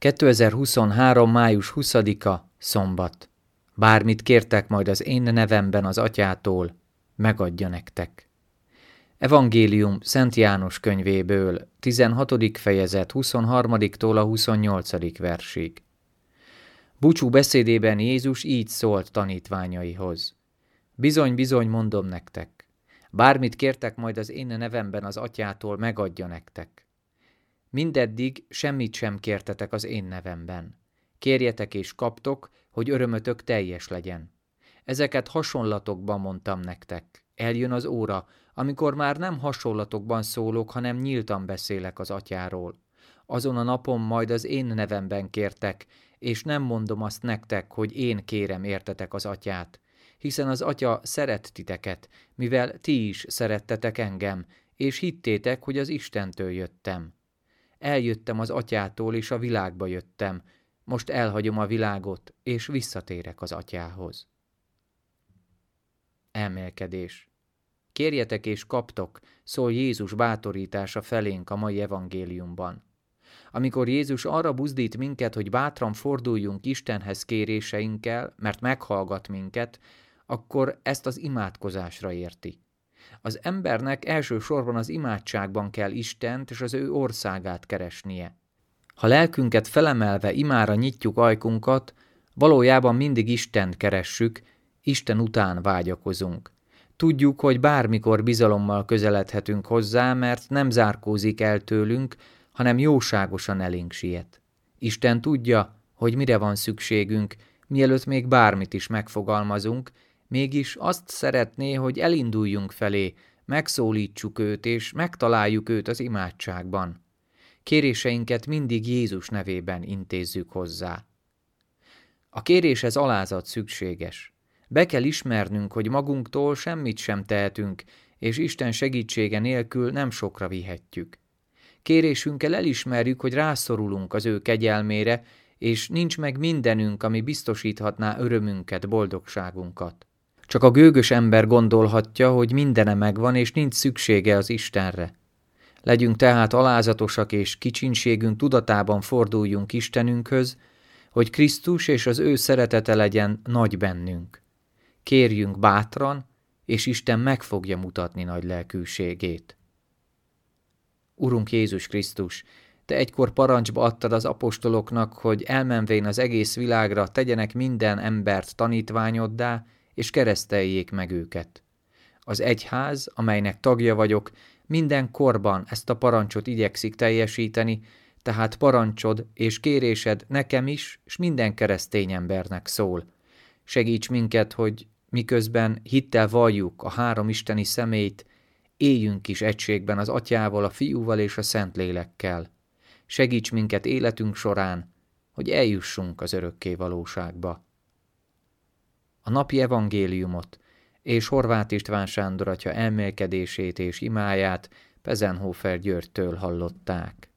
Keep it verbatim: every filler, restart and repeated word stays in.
kétezer-huszonhárom. május huszadika. Szombat. Bármit kértek majd az én nevemben az Atyától, megadja nektek. Evangélium Szent János könyvéből, tizenhatodik fejezet huszonharmadiktól a huszonnyolcadik versig. Búcsú beszédében Jézus így szólt tanítványaihoz. Bizony-bizony mondom nektek, bármit kértek majd az én nevemben az Atyától, megadja nektek. Mindeddig semmit sem kértetek az én nevemben. Kérjetek és kaptok, hogy örömötök teljes legyen. Ezeket hasonlatokban mondtam nektek. Eljön az óra, amikor már nem hasonlatokban szólok, hanem nyíltan beszélek az Atyáról. Azon a napon majd az én nevemben kértek, és nem mondom azt nektek, hogy én kérem értetek az Atyát, hiszen az Atya szeret titeket, mivel ti is szerettetek engem, és hittétek, hogy az Istentől jöttem. Eljöttem az Atyától, és a világba jöttem, most elhagyom a világot, és visszatérek az Atyához. Elmélkedés. Kérjetek és kaptok, szól Jézus bátorítása felénk a mai evangéliumban. Amikor Jézus arra buzdít minket, hogy bátran forduljunk Istenhez kéréseinkkel, mert meghallgat minket, akkor ezt az imádkozásra érti. Az embernek elsősorban az imádságban kell Istent és az ő országát keresnie. Ha lelkünket felemelve imára nyitjuk ajkunkat, valójában mindig Istent keressük, Isten után vágyakozunk. Tudjuk, hogy bármikor bizalommal közeledhetünk hozzá, mert nem zárkózik el tőlünk, hanem jóságosan elénk siet. Isten tudja, hogy mire van szükségünk, mielőtt még bármit is megfogalmazunk, mégis azt szeretné, hogy elinduljunk felé, megszólítsuk őt és megtaláljuk őt az imádságban. Kéréseinket mindig Jézus nevében intézzük hozzá. A kéréshez alázat szükséges. Be kell ismernünk, hogy magunktól semmit sem tehetünk, és Isten segítsége nélkül nem sokra vihetjük. Kérésünkkel elismerjük, hogy rászorulunk az ő kegyelmére, és nincs meg mindenünk, ami biztosíthatná örömünket, boldogságunkat. Csak a gőgös ember gondolhatja, hogy mindene megvan, és nincs szüksége az Istenre. Legyünk tehát alázatosak, és kicsinségünk tudatában forduljunk Istenünkhöz, hogy Krisztus és az ő szeretete legyen nagy bennünk. Kérjünk bátran, és Isten meg fogja mutatni nagy lelkűségét. Urunk Jézus Krisztus, Te egykor parancsba adtad az apostoloknak, hogy elmenvén az egész világra tegyenek minden embert tanítványoddá, és kereszteljék meg őket. Az egyház, amelynek tagja vagyok, minden korban ezt a parancsot igyekszik teljesíteni, tehát parancsod és kérésed nekem is, és minden keresztény embernek szól. Segíts minket, hogy miközben hittel valljuk a három isteni személyt, éljünk is egységben az Atyával, a Fiúval és a Szentlélekkel. Segíts minket életünk során, hogy eljussunk az örökké valóságba. A napi evangéliumot és Horváth István Sándor atya elmélkedését és imáját Pezenhofer Györgytől hallották.